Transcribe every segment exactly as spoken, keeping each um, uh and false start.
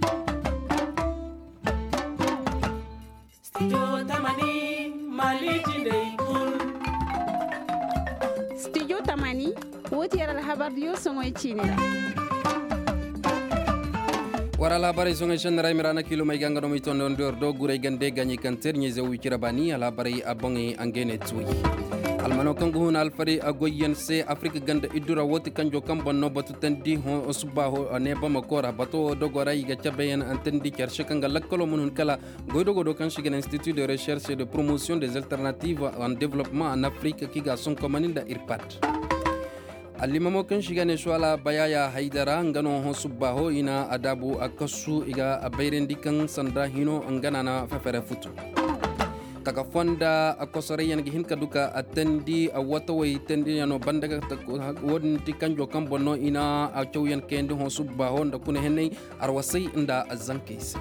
Studio Tamani Malijide Kul. Studio Tamani woti yara habar dio songo chine. Wara labarai songa shandara mirana kilo mai ganga no mitondo ndor do gure gande ganyi kanter nyeze wikira bani alabarai abongi angene tui. Almano kangu hun alfari agoyen se Afrika ganda idura woti kanjo kambo no batu tendi ho osubaho neba makora bato dogora iga chabeyan antendi kershe kanga lakkolo munun kala goido godo kanshigena Institut de recherche et de promotion des alternatives en développement en Afrique kiga son komaninda irpat. Alimamo kanshigane swala bayaya haidara ngano ho subaho ina adabu akasu iga abairendi kan sandra hino angana na fefere futu. Kaka fonda akosore yan gihin kaduka atendi awata way tendi yano bandaga wodin tikanjo kambono ina achow yan kendi ho subaho ndakune henay arwasay nda azankis.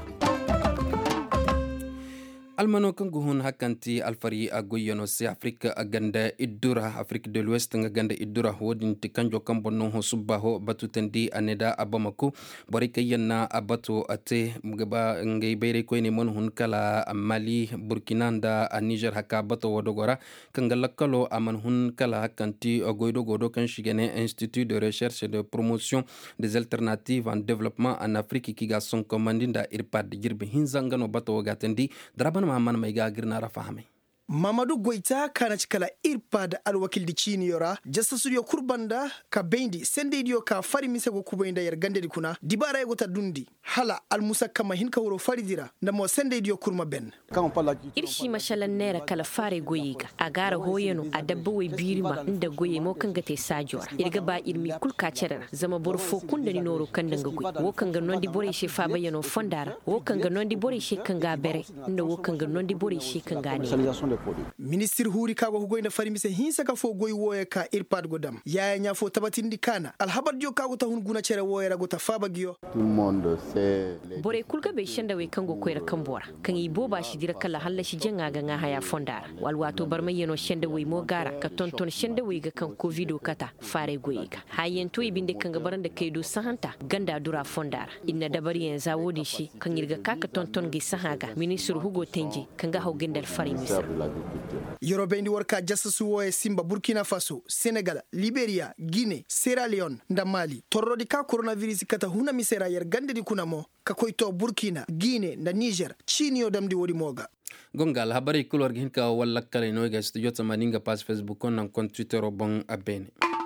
Almano kanguhun hakanti alfari agoyano se Afrika aganda idura Afrique de l'Ouest ngaganda idura wodin tikanjo kambono ho subaho batutendi aneda abamako borika yanna abato ate mugaba ngay bere ko ni mon hun kala Mali Burkina nda Niger hakka bato wodogora kangalakalo aman hun kala hakanti agoydo godo kan shigene Institut de recherche et de promotion des alternatives en développement en Afrique kiga son commandinda irpad jirbe hinzangano bato gatendi draban man mai gagirna rafahame Mamadou Goita kana cikala irpad alwakil di chini yora jasta studio kurbanda ka bendi sende dio ka fari mise go kubainda yar gande kuna dibara yego ta dundi hala al musa kama hin ka wuro fari dira na mo sende dio kurma ben irshi mashalan nera kala fare goyiga agara hoyeno adabba we birima inda goye mo kanga te sajor irga ba irmi kulka cerera zama borfo kunda ni noro kandanga goy wo kanga nondi bore she fa bayano fondara wo kanga nondi bore she kanga bere inda wo kanga nondi bore she kanga ne Ministre huri kago hugoina fari mise hinsa ka fo goy woya ka irpad godam ya nya fo tabatindi kana alhabar dio kago ta hun guna cere woya rago ta faba giyo tout le monde sait bore kulga be shanda we kango koyra kambora kan yi boba shi dira kala halla shi jenga ga nga haya fondara wal wato barma yeno shanda we mo gara ka tonton shanda we ga kan covid kata fare goyiga hayen to ibinde kan ga baranda kaydo sahanta ganda dura fondara inna dabari en zawodi shi kan yirga kaka tonton gi sahaga ministre hugo tenji kan ga hawgendal fari mise Yorobendi warka jasusu woe Simba, Burkina Faso, Senegal, Liberia, Guinea, Sierra Leone, nda Mali. Torrodi ka coronavirus kata huna misera yer gande di kunamo ka koito Burkina, Guinea, nda Niger, chini odamdi wodi moga. Gongal habari kulor ginka wala kale no ga studio tamaninga pas Facebook on kon Twitter obon abene.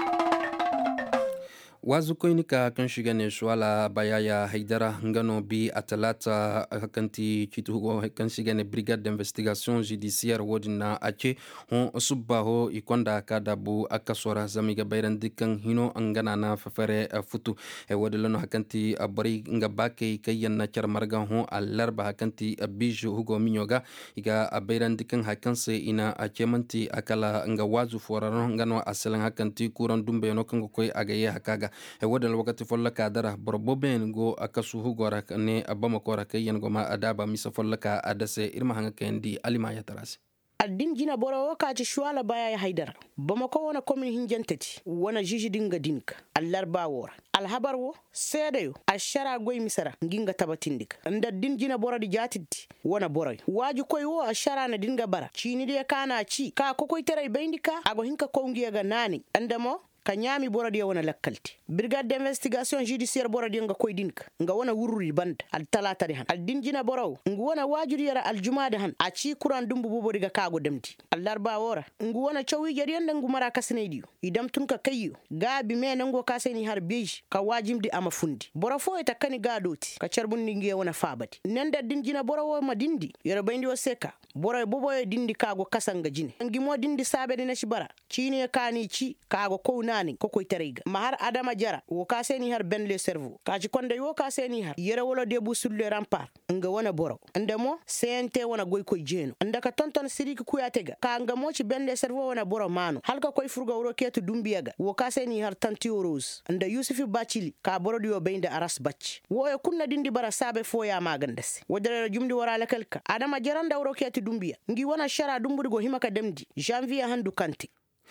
Wazu koinika kan shigane swala bayaya haidara ngano bi atalata hakanti kitu kan shigane brigade d'investigation judiciaire wodina ache hon subaho ikonda kadabu akasora zamiga bayrandi kan hino angana na fafare futu e wodilano hakanti bari ngabake kayanna charmarga hon alarba hakanti biju hugo minyoga iga bayrandi kan hakanse ina achemanti akala nga wazu foraro ngano aselan hakanti kuran dumbe no kan koy agaye hakaga e wodal wakati folla kadara borbo ben go akasu hugora ne abama kora kayen go ma adaba misa folla ka adase irma hanga kendi alima ya tarasi addin jina boro wakati shwala baya ya haidar bamako wana komin hinjantati wana jiji dinga dinka allar bawora alhabar wo sedayo ashara goy misara nginga tabatindik anda din jina boro di jatiti wana boro waju koy wo ashara na dinga bara chini de kana chi ka kokoy tere bayndika ago hinka kongiya ga nani andamo kanyami boradi wana lakkalti brigade d'investigation judiciaire boradi nga koy dinka nga wana wururi band al talata de han al dinjina boraw nga wana wajuri yara al jumaade han a ci kuran dumbu bobori ga kago demti al darba wora nga wana chawi jari yanda ngu mara kasnedi idam tun ka kayyo gabi me nango kaseni har beji ka wajimdi ama fundi bora fo eta kani gadoti ka charbunni ngi wana fabati nenda dinjina borawo ma dindi yara bayndi o seka bora boboy dindi kago kasanga jine ngi mo dindi sabe de nashibara chini kani ci kago ko nani ko koy terega mahar adama jara wo kaseni har ben le cerveau kaji konde wo kaseni har yere wolo debu sur le rempart nga wana boro ndemo cnt wana goy koy jeno ndaka tonton siriki kuyatega ka nga mo ci ben le cerveau wana boro mano halka koy furga woro ketu dumbiyaga wo kaseni har tanti rose nda yusufi bachili ka boro dio beynde aras bach wo e kunna dindi bara sabe fo ya magandese wodere jumdi wara lakalka adama jara nda woro ketu dumbiya ngi wana shara dumbugo himaka demdi janvier handu kanti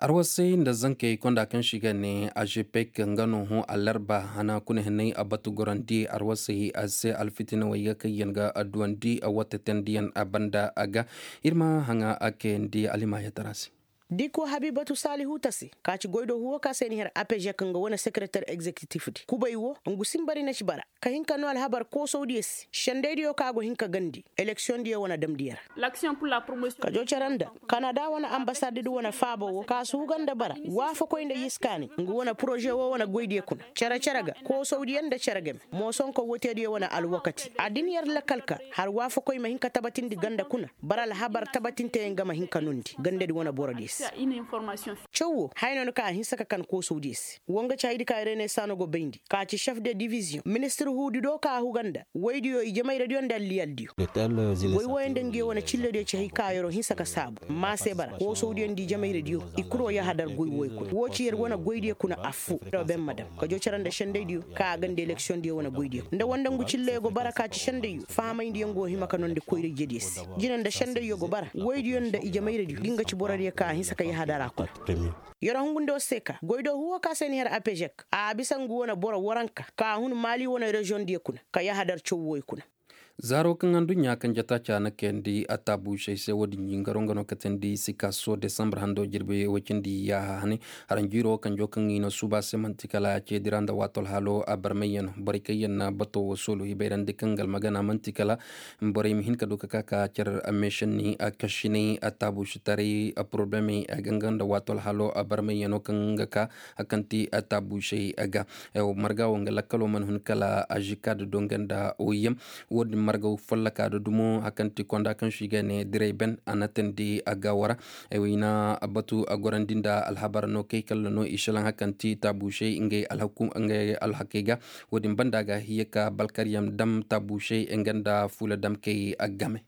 arwasai da zanke konda kan shiga ne a jepek ngano ho alarba hana kuna hinai a batu gorandi arwasai a sai alfitina waya kayan ga aduandi a wata tendiyan a banda aga irma hanga ake ndi alima ya tarasi diko habibatu salihu tasi kaci goido huwa ka seni her apj kanga wona secretary executive di kubaiwo ngu simbari na chibara ka hinka no alhabar ko saudiyes shandedio kago hinka gandi election dia wona damdiyar l'action pour la promotion ka jo charanda canada wona ambassade du wona fabo wo ka su ganda bara wafa ko inda yiskani ngu wona projet wo wona goidi kuna chara charaga ko saudiyan da charagem mo son ko wotedi wona al wakati adiniyar lakalka har wafa ko ma hinka tabatin di ganda kuna bara alhabar tabatin te ngama hinka nundi gande di wona borodis une information chowo hayno ka hin saka kan ko saudis wonga chaydi ka rene sanogo bendi ka ci chef de division ministre hudi do ka huganda waydiyo e jamay radio ndal liyaldiyo way woyende ngi wona cille de ci ka yoro hin saka sabu ma se bara ko saudi ndi jamay radio ikro ya hadar goy woy ko wo ci yer wona goyde kuna afu do ben madam ko jo charande shende diyo ka gande election di wona goyde nda wonda ngu cille go baraka ci shende yu faama ndi ngo himaka non de koyde jedis jinanda shende yo go bara waydiyo nda e jamay radio ginga ci borade ka hin saka ya hadara ko yoro hungundo seka goydo huwa ka seni her apejek a bisangu wona boro waranka ka hun mali wona region di kuna ka ya hadar chowoy kuna zaro kan andu nya kan jata chana kendi atabu shay se wodi ngaro ngano katendi sikaso december hando jirbe wacindi ya hani haranjiro kan jokan ino suba semantikala che diranda watol halo abarmayen barikayen na bato solo hiberan de kangal magana mantikala mbore mi hin kadu kaka cher ameshen ni akashini atabu shitari a problemi aganganda watol halo abarmayen kangaka akanti atabu shay aga e marga wonga lakalo man hun kala ajikad donganda oyem wodi margaw fallaka do dumo akanti konda kan shigane direy ben anatendi agawara e wina abatu agorandinda alhabar no keykal no ishalan hakanti tabushe inge alhakum inge alhakiga wodi bandaga hiyaka balkariyam dam tabushe enganda fula dam kay agame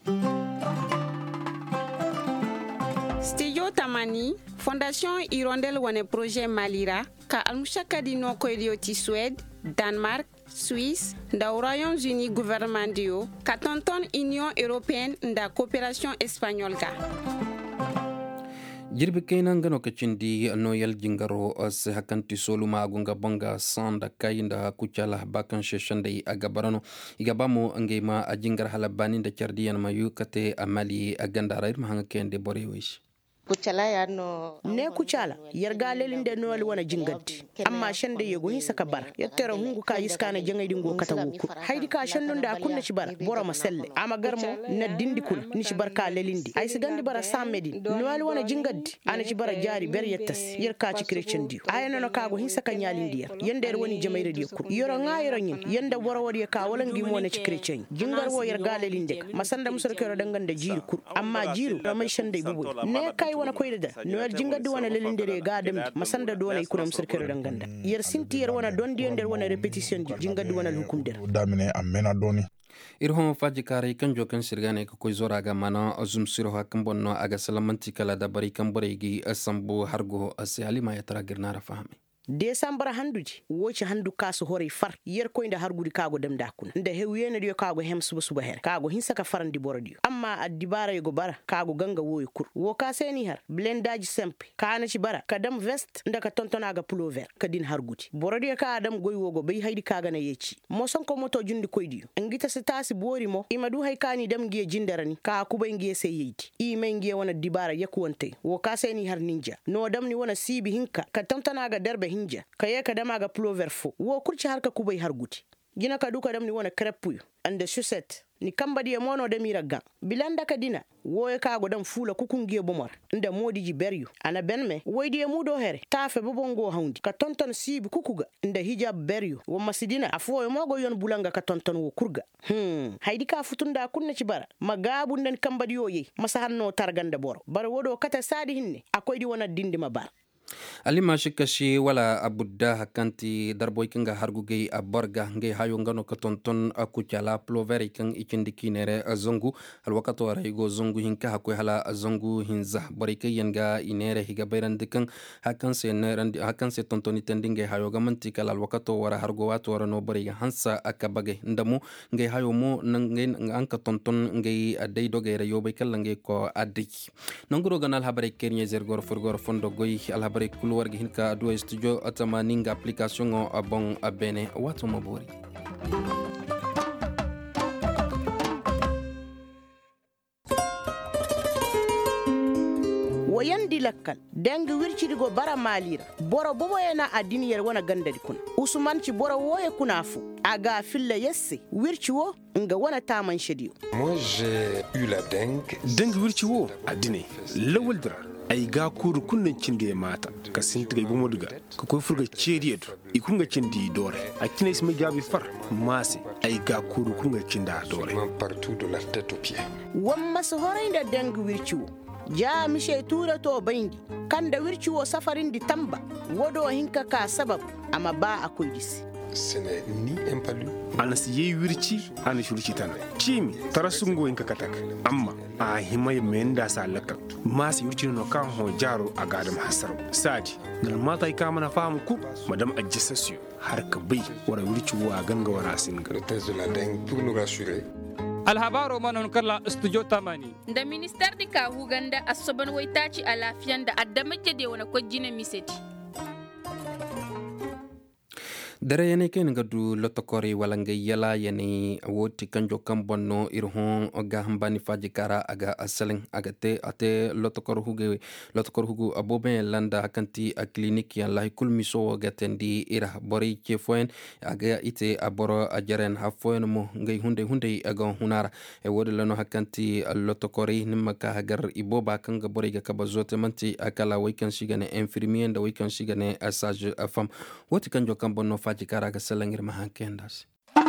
Studio Tamani, Fondation Hirondelle wane projet Malira, ka almushaka di no koydioti Suède, Danemark, Suisse, nda Royaumes-Unis gouvernement dio, ka tonton Union Européenne nda coopération espagnole ga. jirbe kayna ngano kacindi no yal jingaro as hakanti soluma agunga bonga sanda kayinda kuchala bakan sheshande agabarano igabamo ngema ajingar halabani nda chardiyan mayu kate amali aganda rair mahanga kende borewish kucala ya no ne kucala yarga lelinde no wal wana jingadi amma shande yego hin saka bara yattara hungu ka yiskana jangay dingo kata wuku haydi ka shandon da kunna ci bara bora maselle ama garmo na dindi kun ni ci barka lelindi ay sigandi bara samedi no wal wana jingadi ana ci bara jari ber yettas yer ka ci christian di ay no ka go hin saka nyalindi yende woni jamay radio ku yoro ngayro nyin yende bora wodi ka wala ngi mo na ci christian jingar wo yarga lelinde masanda musor kero danganda jiru ku amma jiru ramay shande bubu ne kay wana koyda no jingadi wana lelindere gadam masanda do wana ikunam sirkero danganda yer sinti yer wana dondi nder wana repetition jingadi wana hukum der damine amena doni irhom faji kare kan jokan sirgane ko koy zoraga mana azum siro hakam bonno aga salamanti kala da bari kan boregi asambo hargo asali ma yatra girnara fahmi December handuji woci handu kasu hore far yer ko inda hargudi kago dem dakun nda hewiyene dio kago hem suba suba her kago hinsa ka farandi borodio amma addibara yugo bara kago ganga woy kur wo ka seni har blendaji sempe kana ci bara kadam vest nda ka tontonaga pullover kadin hargudi borodio ka adam goy wogo bay haydi kaga na yeci mo son ko moto jundi koydiyo ngita se tasi bori mo imadu hay kani dem giye jindarani ka kubay ngiye se yeydi i men ngiye wona dibara yakuwante wo ka seni har ninja no dam ni wona sibi hinka ka tontonaga derbe hinja kaye ka dama ga plover fo wo kurci harka kubay harguti gina ka duka dam ni wona crepu ande suset ni kambadi e mono de miraga bilanda ka dina wo e ka go dam fula kukungiye bomor nda modiji beryu ana benme woydi e mudo here tafe bobongo hawndi ka tonton sibi kukuga nda hijab beryu wo masidina afo e mogo yon bulanga ka tonton wo kurga hmm haydi ka futunda kunne ci bara magabu nden kambadi yo ye masahanno targanda boro bara wodo kata sadi hinne akoydi wona dindi ma bar alima shikashi wala abudda hakanti darboy kanga hargugay a borga ngay hayo ngano ka tonton akucala ploveri kan ikindiki nere zongu alwakato raygo zongu hinka hakoy hala zongu hinza borike yanga inere higa bayrande kan hakan se nerandi hakan se tontoni tendinge hayo gamanti kala alwakato wara hargo wato wara no boriga hansa akabage ndamu ngay hayo mo ngay anka tonton ngay adai dogere yobe kala ngay ko addi nonguro ganal habare kernye zergor furgor fondo goy alhabare kulwar gi hinka adu studio atama ninga application o abon abene wato mabori wayandi lakkal dangi wircidigo bara malira boro bobo yana adiniyar wana gandari kun usman ci boro woye kunafu aga filla yesse wirci wo nga wana taman shediyo. Moi j'ai eu la dengue. Dengue wirci wo adine lawal dira ay ga kuru kunnan cinge mata ka sintiga ibu moduga ka koy furga cediyeto ikunga cindi dore a kinais ma jabi far masi ay ga kuru kunga cinda dore partout de la tête aux pieds. Wamma so horayda dengue wirci wo ja mishe tura to bandi kanda wirci wo safarin di tamba wodo hinka ka sabab amma ba akoy disi. Ce n'est ni un palu. Anas ye wirci ana shurci tan cimi tarasungo inka katak amma a himay menda sa lakka masi wirci no kan ho jaro a gadam hasaro sadi dal mata ay kamana famu ku madam ajissasio har ka bai wara wirci wa ganga wara singa. Le test de la dengue pour nous rassurer. alhabaro manon kala studio tamani da minister di ka huganda asoban waitaci a lafiyan da addamaje de wona ko jina miseti dare yene ken gadu lotokori wala ngay yala yani woti kanjo kambonno irhon ga hambani faji kara aga asalin aga te ate lotokor huge lotokor hugu abobe landa kanti a clinique ya lahi kulmiso gatendi ira bori ke foen aga ite aboro ajaren ha foen mo ngay hunde hunde aga hunara e wodi lano hakanti lotokori nimma ka hagar iboba kanga bori ga kabazote manti akala weekend shigane infirmier nda weekend shigane asage afam woti kanjo kambonno jikara ga selangir mahankendas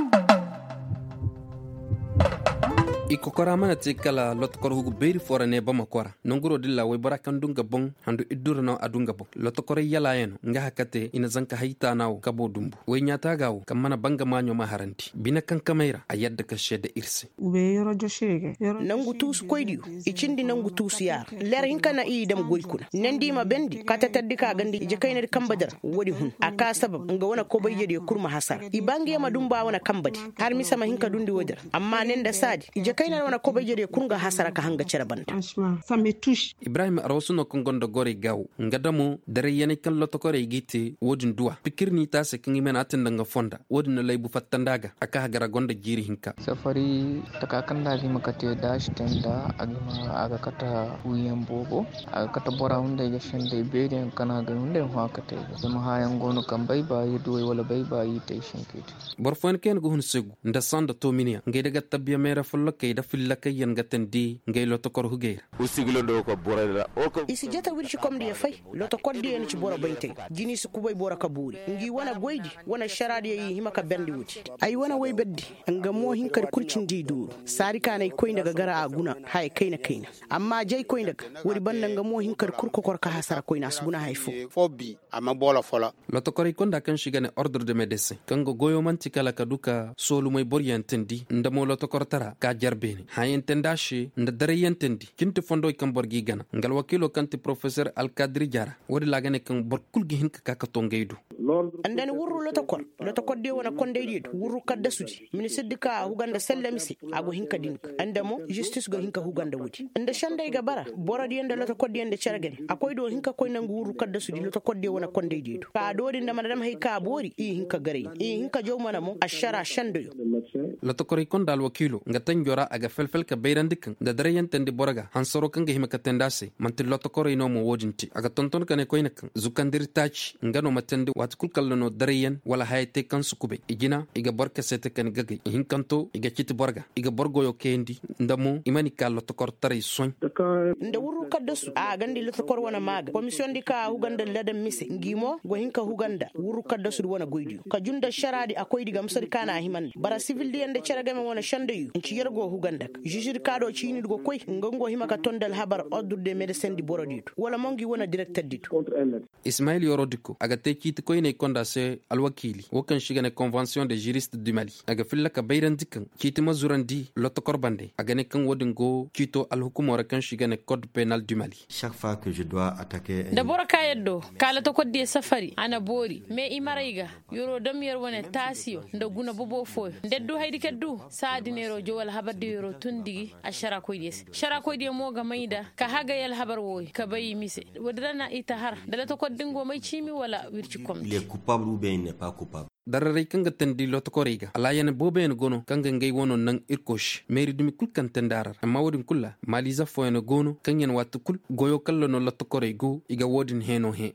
iko kora mana tikala lot kor hugu beri forane bama kora nonguro dilla way barakan dunga bon handu idurno adunga bon lot kor yala yen nga hakate ina zanka hayta nawo kabo dumbu way nyata gawo kam mana banga manyo maharanti bina kan kamera ayadda ka shede irse ube yoro joshege nangu tus koydiyo icindi nangu tus yar ler hinka na i dem goykuna nendi ma bendi kata taddi ka gandi je kayna kambadar wodi hun aka sabab nga wana ko bayje de kurma hasar ibangi ma dumba wana kambadi har mi sama hinka dundi wodar amma nenda sadi kaina wana ko bejere kunga hasara ka hanga cera banda ça me touche Ibrahim Arosuno kongondo gore gaw ngadamu dare yene kan loto kore gite wodin duwa pikirni ta se kingi men atenda nga fonda wodin lay bu fattandaga aka hagara gonda jiri hinka safari takakanda gi makate dash tenda agima aga kata uyam bobo aga kata bora hunde ga shende bede kana ga hunde hakate dama hayan gono kam bay ba yidu wala bay ba yite shinkiti borfon ken go hun segu nda sanda to minia ngay daga tabbiya mera fullo da fillaka yan gatendi ngay loto kor hugeer usiglo do ko borala o ko isi jeta wirci kom di fay loto koddi en ci boro bayte jini su kubay boro ka buri ngi wana goydi wana sharadi yi himaka bendi wuti ay wana way beddi nga mo hinkar kurcin di du sari kanay koy daga gara aguna hay kayna kayna amma jey koy daga wori banda nga mo hinkar kurko kor ka hasara koy nas buna hay fu fobi amma bola fola loto kor konda kan shigane ordre de médecin kango goyo manti kala kaduka solu moy boryantendi ndamo loto kor tara ka bene hayen tendashi nda dare yentendi kinti fondo kan borgi gana ngal wakilo kanti professeur Alkadri Jara wodi lagane kan borkul gi hinka ka to ngeydu andani wurru loto kor loto kor de wona konde dido wurru kadda sudi ministre dika huganda sellamisi ago hinka dinka andamo justice go hinka huganda wudi anda shanday ga bara borodi enda loto kor de enda ceragene akoy do hinka koy nangu wurru kadda sudi loto kor de wona konde dido ka dodi ndama dam hay ka bori i hinka gare i hinka jowmana mo ashara shandoyo loto kor kon dal wakilo ngata njora aga felfel ka beyrandikan da dare yentende boraga hansoro kanga himaka tendase manti loto kor ino mo wodinti aga tonton kane koy nakan zukandir tachi ngano matende wat kulkallo no dare yen wala hayte kan sukube igina iga borka sete kan gagay hinkanto iga kiti borga iga borgo yo kendi ndamo imani ka loto kor tare soñ nda wurru kaddasu a gandi loto kor wana maga commission dika huganda ledam mise ngimo go hinka huganda wurru kaddasu wana goydi ka junda sharadi akoy diga musari kana himan bara civil di ende ceragame wana shandayu ci yergo hugandak jijir kado chini go koy ngongo hima ka tondal habar ordre de médecins di boroditu wala mongi wona directeur ditu Ismaël Yorodiko aga te kiti koy ne kondase alwakili wokan shigane convention des juristes du Mali aga filla ka bayran dikan kiti mazurandi loto korbande aga ne kan wodin go kito alhukumora kan shigane code pénal du Mali. Chaque fois que je dois attaquer dabora kayeddo kala to kodde safari ana bori me imarayga yoro dam yer wona tasio nda guna bobo fo ndeddu haydi keddu saadinero jowal habadde yoro tundigi ashara koydes shara koyde mo ga mayda ka haga yal habar woy ka bayi mise wadrana itahar dala to koddingo may chimi wala wirci kom il est coupable ou bien il n'est pas coupable. Darare kanga tendi loto korega ala yana bobe en gono kanga ngay wono nang irkosh meri dumi kul kan tendarar amma wodin kulla maliza fo en gono kanyen wat kul goyo kallo no loto korego iga wodin heno he